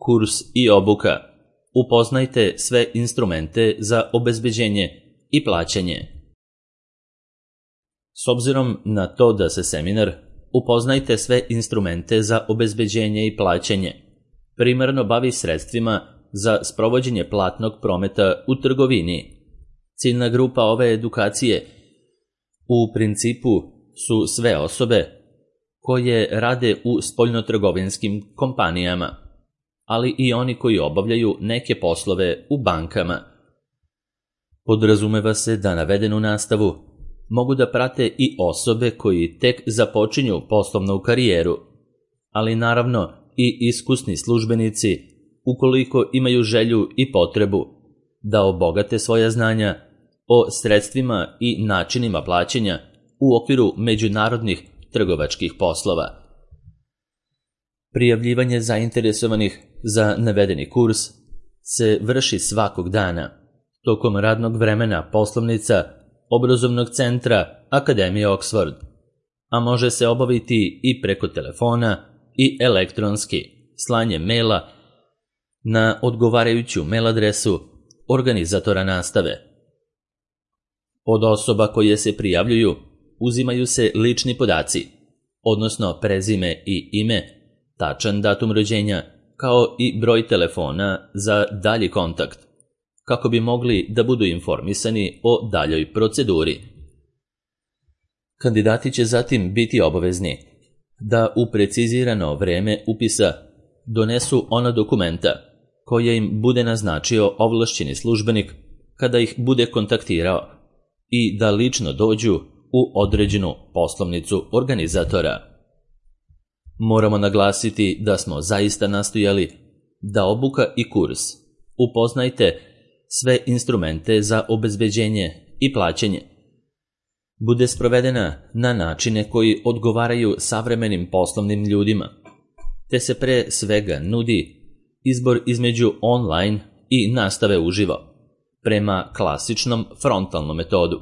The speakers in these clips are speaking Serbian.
Kurs i obuka. Upoznajte sve instrumente za obezbeđenje i plaćanje. S obzirom na to da se seminar Upoznajte sve instrumente za obezbeđenje i plaćanje primarno bavi sredstvima za sprovođenje platnog prometa u trgovini. Ciljna grupa ove edukacije u principu su sve osobe koje rade u spoljnotrgovinskim kompanijama, ali i oni koji obavljaju neke poslove u bankama. Podrazumeva se da navedenu nastavu mogu da prate i osobe koji tek započinju poslovnu karijeru, ali naravno i iskusni službenici ukoliko imaju želju i potrebu da obogate svoja znanja o sredstvima i načinima plaćanja u okviru međunarodnih trgovačkih poslova. Prijavljivanje zainteresovanih za navedeni kurs se vrši svakog dana tokom radnog vremena poslovnica obrazovnog centra Akademije Oxford, a može se obaviti i preko telefona i elektronski slanjem maila na odgovarajuću mail adresu organizatora nastave. Od osoba koje se prijavljuju uzimaju se lični podaci, odnosno prezime i ime, tačan datum rođenja, kao i broj telefona za dalji kontakt, kako bi mogli da budu informisani o daljoj proceduri. Kandidati će zatim biti obavezni da u precizirano vreme upisa donesu ona dokumenta koje im bude naznačio ovlašćeni službenik kada ih bude kontaktirao i da lično dođu u određenu poslovnicu organizatora. Moramo naglasiti da smo zaista nastojali da obuka i kurs Upoznajte sve instrumente za obezbeđenje i plaćanje bude sprovedena na načine koji odgovaraju savremenim poslovnim ljudima, te se pre svega nudi izbor između online i nastave uživo, prema klasičnom frontalnom metodu.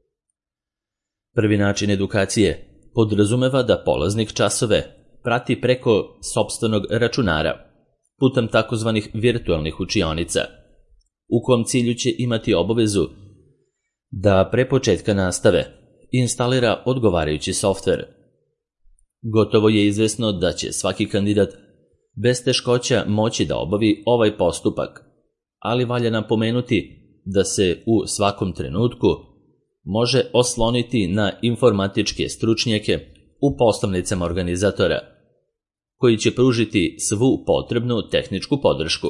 Prvi način edukacije podrazumeva da polaznik časove prati preko sopstvenog računara, putem takozvanih virtualnih učionica, u kom cilju će imati obavezu da pre početka nastave instalira odgovarajući softver. Gotovo je izvesno da će svaki kandidat bez teškoća moći da obavi ovaj postupak, ali valja napomenuti da se u svakom trenutku može osloniti na informatičke stručnjake u poslovnicama organizatora, koji će pružiti svu potrebnu tehničku podršku.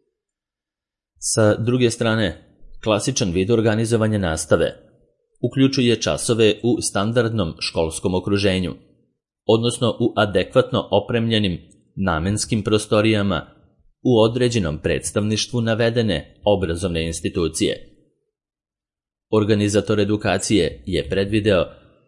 Sa druge strane, klasičan vid organizovanja nastave uključuje časove u standardnom školskom okruženju, odnosno u adekvatno opremljenim namenskim prostorijama u određenom predstavništvu navedene obrazovne institucije. Organizator edukacije je predvideo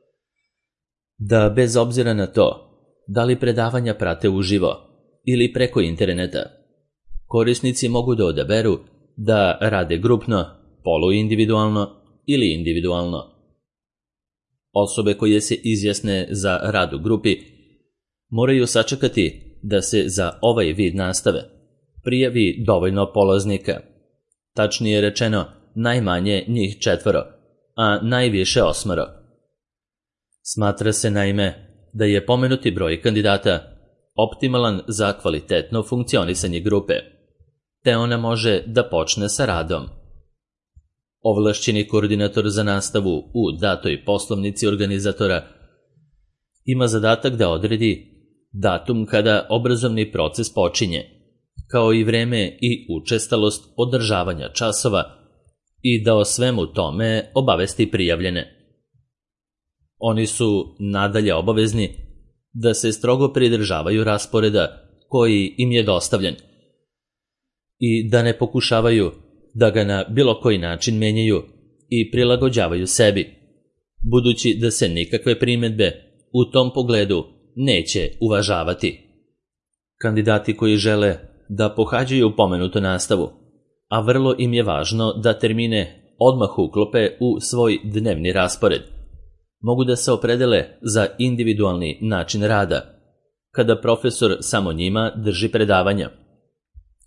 da bez obzira na to da li predavanja prate uživo ili preko interneta, korisnici mogu da odaberu da rade grupno, poluindividualno ili individualno. Osobe koje se izjasne za rad u grupi moraju sačekati da se za ovaj vid nastave prijavi dovoljno polaznika, tačnije rečeno najmanje njih 4, a najviše 8. Smatra se naime da je pomenuti broj kandidata optimalan za kvalitetno funkcionisanje grupe, te ona može da počne sa radom. Ovlašćeni koordinator za nastavu u datoj poslovnici organizatora ima zadatak da odredi datum kada obrazovni proces počinje, kao i vreme i učestalost održavanja časova i da o svemu tome obavesti prijavljene. Oni su nadalje obavezni da se strogo pridržavaju rasporeda koji im je dostavljen i da ne pokušavaju da ga na bilo koji način menjaju i prilagođavaju sebi, budući da se nikakve primedbe u tom pogledu neće uvažavati. Kandidati koji žele da pohađaju pomenutu nastavu, a vrlo im je važno da termine odmah uklope u svoj dnevni raspored, mogu da se opredele za individualni način rada, kada profesor samo njima drži predavanja,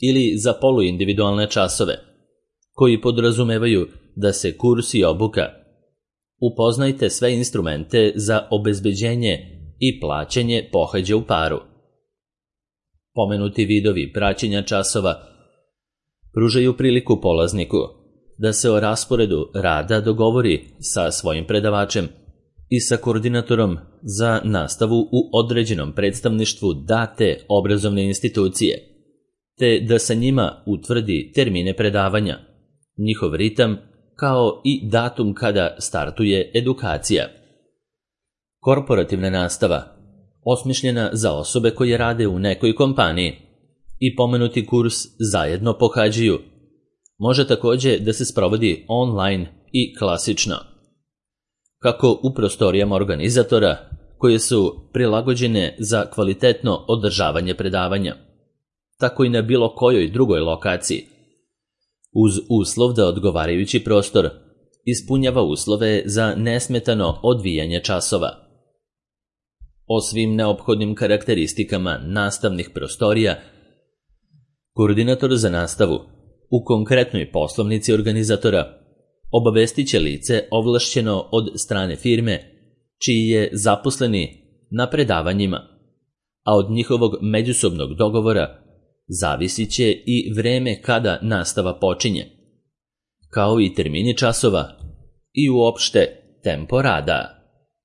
ili za poluindividualne časove, koji podrazumevaju da se kurs i obuka. Upoznajte sve instrumente za obezbeđenje i plaćanje pohađa u paru. Pomenuti vidovi praćenja časova pružaju priliku polazniku da se o rasporedu rada dogovori sa svojim predavačem i sa koordinatorom za nastavu u određenom predstavništvu date obrazovne institucije, te da sa njima utvrdi termine predavanja, njihov ritam, kao i datum kada startuje edukacija. Korporativna nastava, osmišljena za osobe koje rade u nekoj kompaniji i pomenuti kurs zajedno pohađaju, može takođe da se sprovodi online i klasično. Kako u prostorijama organizatora, koje su prilagođene za kvalitetno održavanje predavanja, tako i na bilo kojoj drugoj lokaciji, uz uslov da odgovarajući prostor ispunjava uslove za nesmetano odvijanje časova. O svim neophodnim karakteristikama nastavnih prostorija, koordinator za nastavu u konkretnoj poslovnici organizatora obavestit će lice ovlašćeno od strane firme čiji je zaposleni na predavanjima, a od njihovog međusobnog dogovora zavisit će i vreme kada nastava počinje, kao i termini časova i uopšte tempo rada.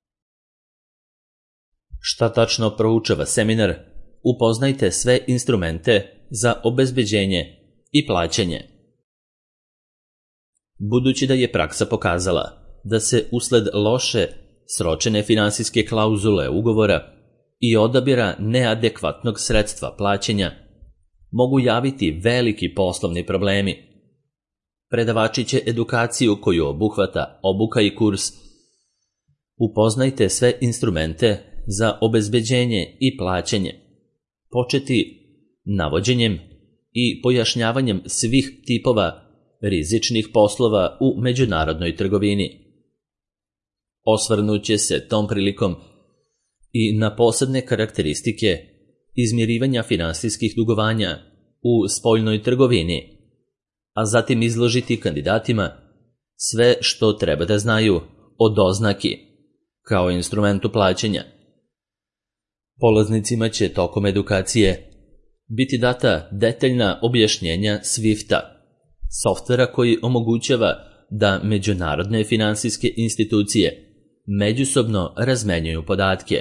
Šta tačno proučava seminar? Upoznajte sve instrumente za obezbeđenje i plaćanje. Budući da je praksa pokazala da se usled loše sročene finansijske klauzule ugovora i odabira neadekvatnog sredstva plaćanja mogu javiti veliki poslovni problemi, predavači će edukaciju koju obuhvata obuka i kurs. Upoznajte sve instrumente za obezbeđenje i plaćanje, početi navođenjem i pojašnjavanjem svih tipova rizičnih poslova u međunarodnoj trgovini. Osvrnuće se tom prilikom i na posebne karakteristike izmirivanja finansijskih dugovanja u spoljnoj trgovini, a zatim izložiti kandidatima sve što treba da znaju o doznaki kao instrumentu plaćanja. Polaznicima će tokom edukacije biti data detaljna objašnjenja Swifta, softvera koji omogućava da međunarodne finansijske institucije međusobno razmenjuju podatke.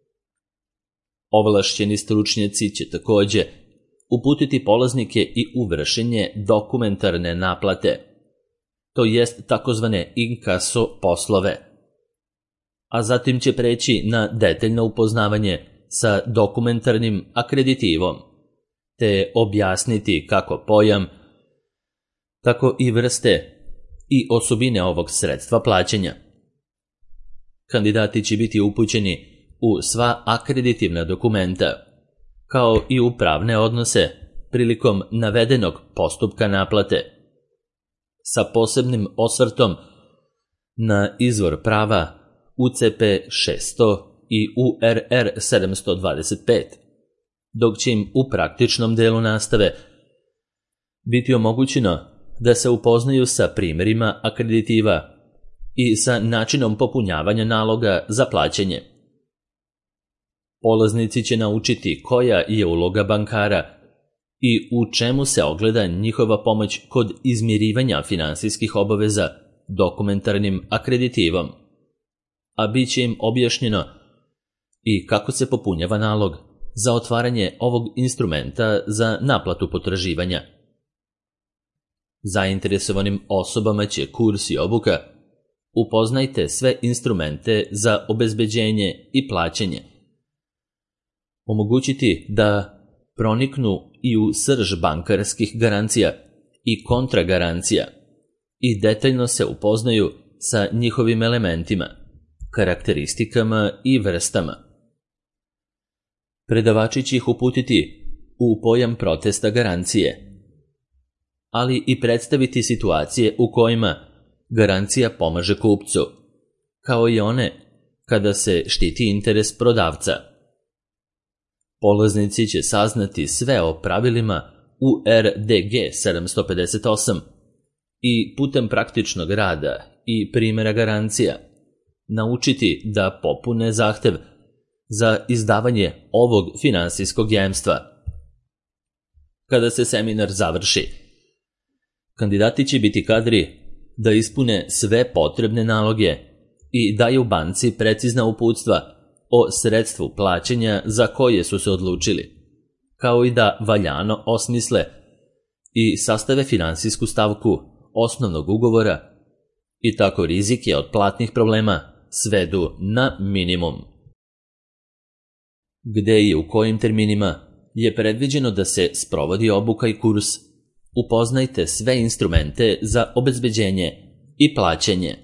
Ovlašćeni stručnjaci će takođe uputiti polaznike i u vršenje dokumentarne naplate, to jest takozvane inkaso poslove, a zatim će preći na detaljno upoznavanje sa dokumentarnim akreditivom, te objasniti kako pojam, tako i vrste i osobine ovog sredstva plaćanja. Kandidati će biti upućeni u sva akreditivna dokumenta, kao i u pravne odnose prilikom navedenog postupka naplate, sa posebnim osvrtom na izvor prava UCP 600 i URR 725, dok će im u praktičnom delu nastave biti omogućeno da se upoznaju sa primjerima akreditiva i sa načinom popunjavanja naloga za plaćanje. Polaznici će naučiti koja je uloga bankara i u čemu se ogleda njihova pomoć kod izmirivanja finansijskih obaveza dokumentarnim akreditivom, a bit će im objašnjeno i kako se popunjava nalog za otvaranje ovog instrumenta za naplatu potraživanja. Zainteresovanim osobama će kurs i obuka upoznajte sve instrumente za obezbeđenje i plaćanje, omogućiti da proniknu i u srž bankarskih garancija i kontragarancija i detaljno se upoznaju sa njihovim elementima, karakteristikama i vrstama. Predavači će ih uputiti u pojam protesta garancije, ali i predstaviti situacije u kojima garancija pomaže kupcu, kao i one kada se štiti interes prodavca. Polaznici će saznati sve o pravilima URDG 758 i putem praktičnog rada i primjera garancija naučiti da popune zahtev za izdavanje ovog finansijskog jamstva. Kada se seminar završi, kandidati će biti kadri da ispune sve potrebne naloge i daju banci precizna uputstva o sredstvu plaćanja za koje su se odlučili, kao i da valjano osmisle i sastave finansijsku stavku osnovnog ugovora i tako rizike od platnih problema svedu na minimum. Gde i u kojim terminima je predviđeno da se sprovodi obuka i kurs, upoznajte sve instrumente za obezbeđenje i plaćanje.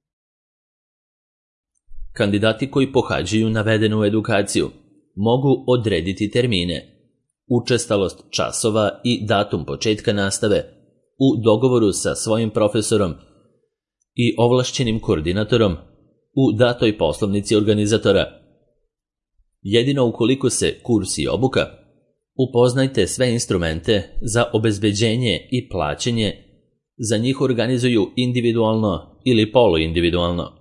Kandidati koji pohađaju navedenu edukaciju mogu odrediti termine, učestalost časova i datum početka nastave u dogovoru sa svojim profesorom i ovlašćenim koordinatorom u datoj poslovnici organizatora. Jedino ukoliko se kurs i obuka, upoznajte sve instrumente za obezbeđenje i plaćanje, za njih organizuju individualno ili poluindividualno.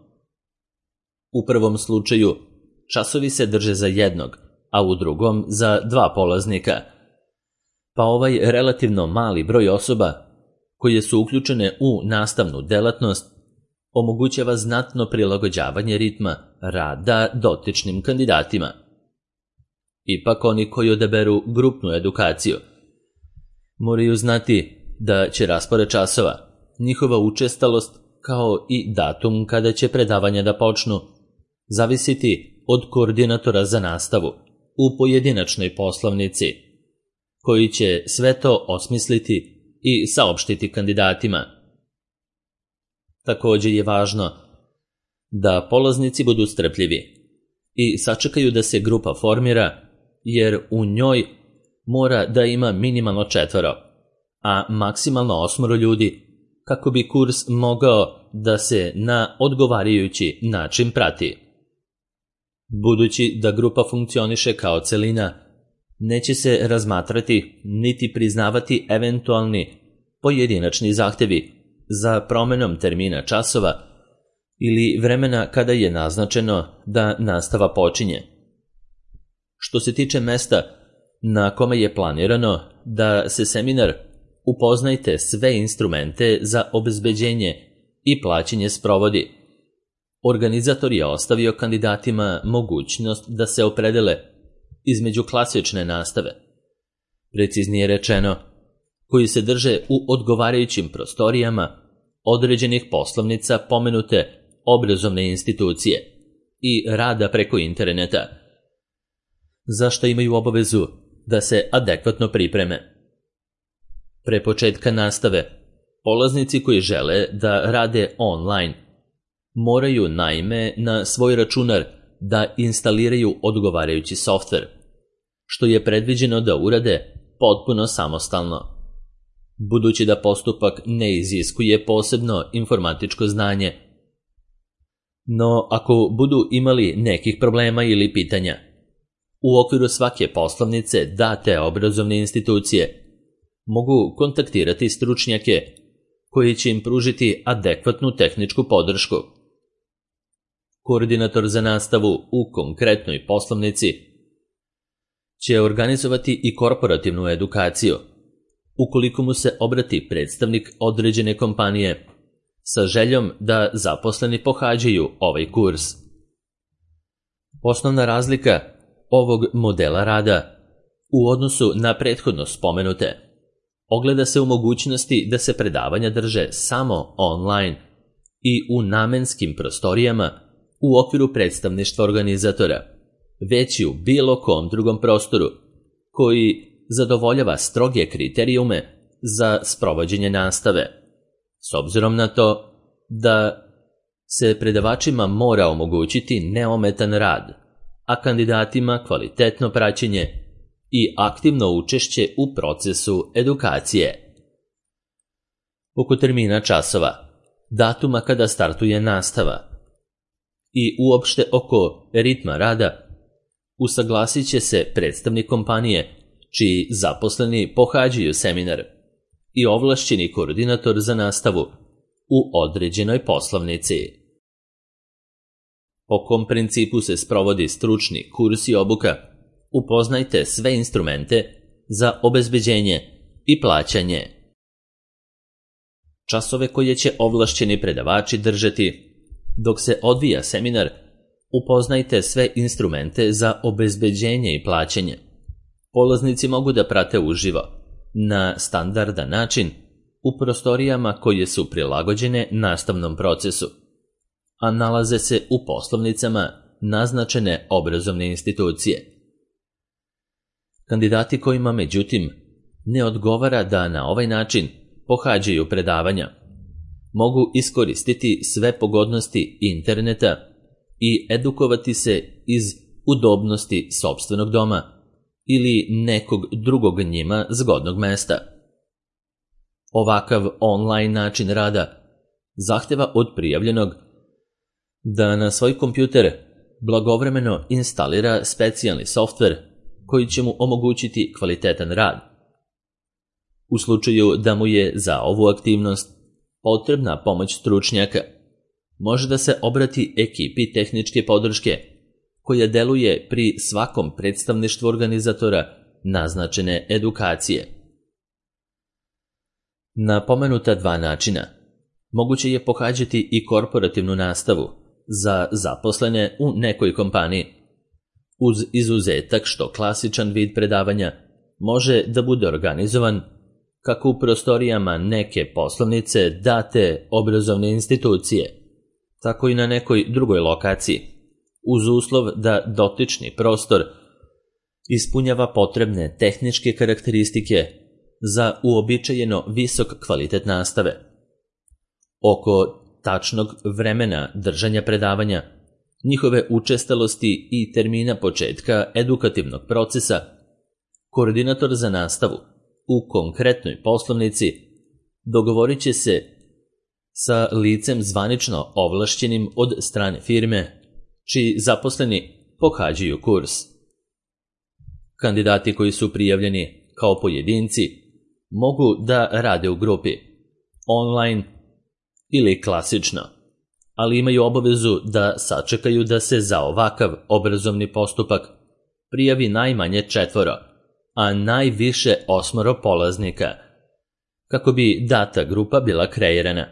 U prvom slučaju časovi se drže za jednog, a u drugom za 2 polaznika, pa ovaj relativno mali broj osoba koje su uključene u nastavnu delatnost omogućava znatno prilagođavanje ritma rada dotičnim kandidatima. Ipak oni koji odaberu grupnu edukaciju moraju znati da će raspored časova, njihova učestalost kao i datum kada će predavanja da počnu zavisiti od koordinatora za nastavu u pojedinačnoj poslovnici, koji će sve to osmisliti i saopštiti kandidatima. Također je važno da polaznici budu strpljivi i sačekaju da se grupa formira, jer u njoj mora da ima minimalno 4, a maksimalno 8 ljudi, kako bi kurs mogao da se na odgovarajući način prati. Budući da grupa funkcioniše kao celina, neće se razmatrati niti priznavati eventualni pojedinačni zahtevi za promenom termina časova ili vremena kada je naznačeno da nastava počinje. Što se tiče mesta na kome je planirano da se seminar, upoznajte sve instrumente za obezbeđenje i plaćanje sprovodi. Organizator je ostavio kandidatima mogućnost da se opredele između klasične nastave, preciznije rečeno, koji se drže u odgovarajućim prostorijama određenih poslovnica pomenute obrazovne institucije i rada preko interneta, za što imaju obavezu da se adekvatno pripreme. Pre početka nastave, polaznici koji žele da rade online moraju naime na svoj računar da instaliraju odgovarajući softver, što je predviđeno da urade potpuno samostalno, budući da postupak ne iziskuje posebno informatičko znanje. No, ako budu imali nekih problema ili pitanja, u okviru svake poslovnice date obrazovne institucije mogu kontaktirati stručnjake koji će im pružiti adekvatnu tehničku podršku. Koordinator za nastavu u konkretnoj poslovnici će organizovati i korporativnu edukaciju, ukoliko mu se obrati predstavnik određene kompanije sa željom da zaposleni pohađaju ovaj kurs. Osnovna razlika ovog modela rada u odnosu na prethodno spomenute ogleda se u mogućnosti da se predavanja drže samo online i u namenskim prostorijama u okviru predstavništva organizatora, već i u bilo kom drugom prostoru koji zadovoljava stroge kriterijume za sprovođenje nastave, s obzirom na to da se predavačima mora omogućiti neometan rad, a kandidatima kvalitetno praćenje i aktivno učešće u procesu edukacije. Oko termina časova, datuma kada startuje nastava i uopšte oko ritma rada, usaglasit će se predstavnik kompanije čiji zaposleni pohađaju seminar i ovlašćeni koordinator za nastavu u određenoj poslovnici. Po kom principu se sprovodi stručni kurs i obuka? Upoznajte sve instrumente za obezbeđenje i plaćanje. Časove koje će ovlašćeni predavači držati dok se odvija seminar, upoznajte sve instrumente za obezbeđenje i plaćanje. Polaznici mogu da prate uživo, na standardan način, u prostorijama koje su prilagođene nastavnom procesu, a nalaze se u poslovnicama naznačene obrazovne institucije. Kandidati kojima, međutim, ne odgovara da na ovaj način pohađaju predavanja, mogu iskoristiti sve pogodnosti interneta i edukovati se iz udobnosti sopstvenog doma ili nekog drugog njima zgodnog mesta. Ovakav online način rada zahteva od prijavljenog da na svoj kompjuter blagovremeno instalira specijalni softver koji će mu omogućiti kvalitetan rad. U slučaju da mu je za ovu aktivnost potrebna pomoć stručnjaka, može da se obrati ekipi tehničke podrške koja deluje pri svakom predstavništvu organizatora naznačene edukacije. Na pomenuta dva načina moguće je pohađati i korporativnu nastavu za zaposlene u nekoj kompaniji, uz izuzetak što klasičan vid predavanja može da bude organizovan kako u prostorijama neke poslovnice date obrazovne institucije, tako i na nekoj drugoj lokaciji, uz uslov da dotični prostor ispunjava potrebne tehničke karakteristike za uobičajeno visok kvalitet nastave. Oko tačnog vremena držanja predavanja, njihove učestalosti i termina početka edukativnog procesa, koordinator za nastavu u konkretnoj poslovnici dogovorit će se sa licem zvanično ovlašćenim od strane firme, čiji zaposleni pohađaju kurs. Kandidati koji su prijavljeni kao pojedinci mogu da rade u grupi, online ili klasično, ali imaju obavezu da sačekaju da se za ovakav obrazovni postupak prijavi najmanje 4, a najviše 8 polaznika, kako bi data grupa bila kreirana.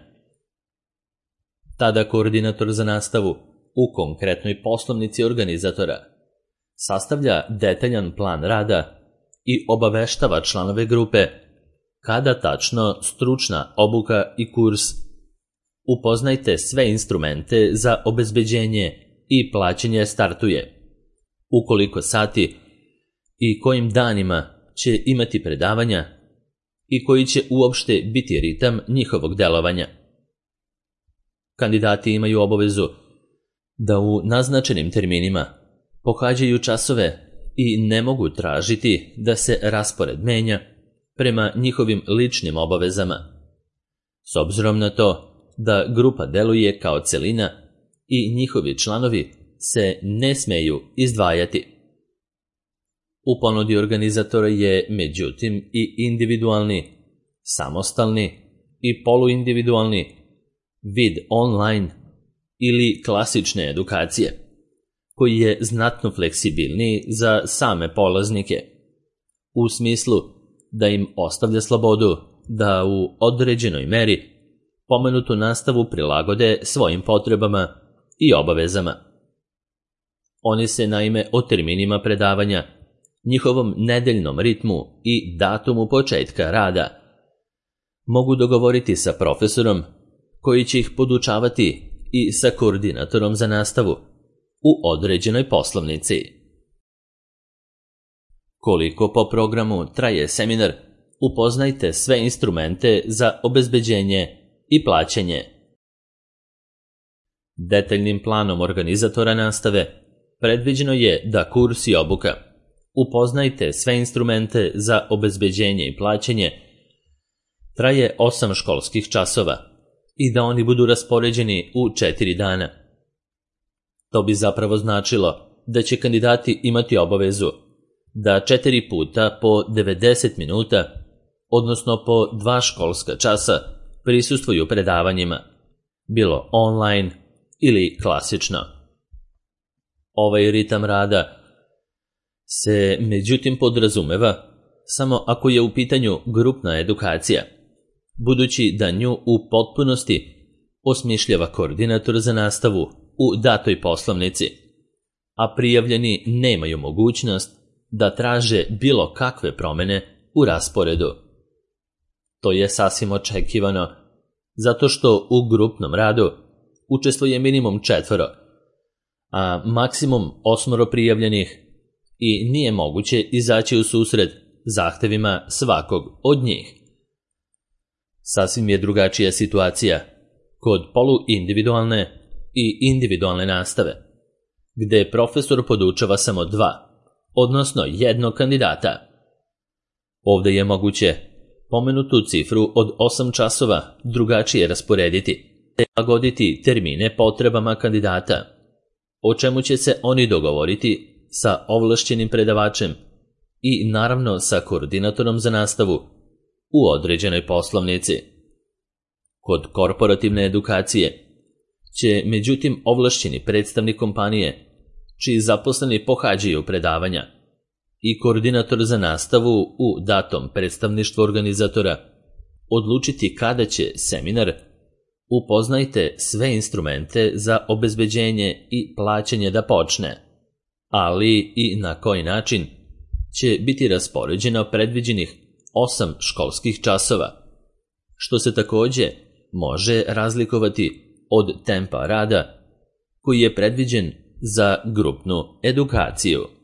Tada koordinator za nastavu u konkretnoj poslovnici organizatora sastavlja detaljan plan rada i obaveštava članove grupe kada tačno stručna obuka i kurs. Upoznajte sve instrumente za obezbeđenje i plaćanje startuje, u koliko sati i kojim danima će imati predavanja i koji će uopšte biti ritam njihovog delovanja. Kandidati imaju obavezu da u naznačenim terminima pohađaju časove i ne mogu tražiti da se raspored menja prema njihovim ličnim obavezama, s obzirom na to da grupa deluje kao celina i njihovi članovi se ne smeju izdvajati. U ponudi organizatora je, međutim, i individualni, samostalni i poluindividualni vid online ili klasične edukacije, koji je znatno fleksibilniji za same polaznike, u smislu da im ostavlja slobodu da u određenoj meri pomenutu nastavu prilagode svojim potrebama i obavezama. Oni se naime o terminima predavanja, njihovom nedeljnom ritmu i datumu početka rada mogu dogovoriti sa profesorom koji će ih podučavati i sa koordinatorom za nastavu u određenoj poslovnici. Koliko po programu traje seminar, upoznajte sve instrumente za obezbeđenje i plaćanje. Detaljnim planom organizatora nastave predviđeno je da kurs i obuka upoznajte sve instrumente za obezbeđenje i plaćanje traje 8 školskih časova i da oni budu raspoređeni u 4 dana. To bi zapravo značilo da će kandidati imati obavezu da 4 puta po 90 minuta, odnosno po 2 školska časa, prisustvuju predavanjima, bilo online ili klasično. Ovaj ritam rada se međutim podrazumeva samo ako je u pitanju grupna edukacija, budući da nju u potpunosti osmišljava koordinator za nastavu u datoj poslovnici, a prijavljeni nemaju mogućnost da traže bilo kakve promene u rasporedu. To je sasvim očekivano, zato što u grupnom radu učestvuje minimum 4, a maksimum 8 prijavljenih i nije moguće izaći u susret zahtevima svakog od njih. Sasvim je drugačija situacija kod poluindividualne i individualne nastave, gde profesor podučava samo 2, odnosno 1 kandidata. Ovde je moguće pomenutu cifru od 8 časova drugačije rasporediti, te prilagoditi termine potrebama kandidata, o čemu će se oni dogovoriti sa ovlašćenim predavačem i naravno sa koordinatorom za nastavu u određenoj poslovnici. Kod korporativne edukacije će međutim ovlašćeni predstavnik kompanije, čiji zaposleni pohađaju predavanja, i koordinator za nastavu u datom predstavništvu organizatora odlučiti kada će seminar "Upoznajte sve instrumente za obezbeđenje i plaćanje" da počne, ali i na koji način će biti raspoređeno predviđenih 8 školskih časova, što se takođe može razlikovati od tempa rada koji je predviđen za grupnu edukaciju.